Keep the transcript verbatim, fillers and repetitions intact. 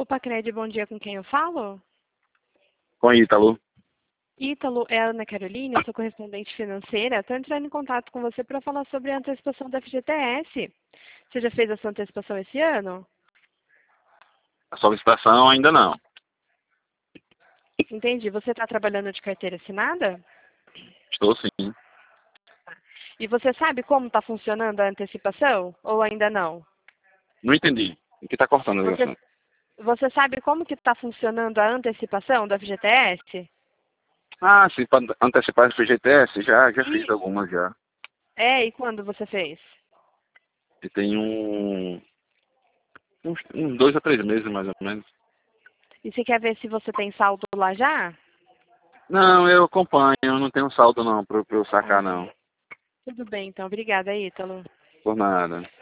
Pacred, bom dia, com quem eu falo? Com Ítalo. Ítalo, é a Ana Carolina, eu sou correspondente financeira. Estou entrando em contato com você para falar sobre a antecipação da F G T S. Você já fez a sua antecipação esse ano? A solicitação ainda não. Entendi. Você está trabalhando de carteira assinada? Estou sim. E você sabe como está funcionando a antecipação ou ainda não? Não entendi. O que está cortando a Você, ligação? você sabe como que está funcionando a antecipação da F G T S? Ah, sim, para antecipar o F G T S, já, já fiz E, algumas já. é, e quando você fez? E tem um, uns, uns dois a três meses, mais ou menos. E você quer ver se você tem saldo lá já? Não, eu acompanho, não tenho saldo não, para eu sacar Ah, não. tudo bem, então. Obrigada, Ítalo. Por nada.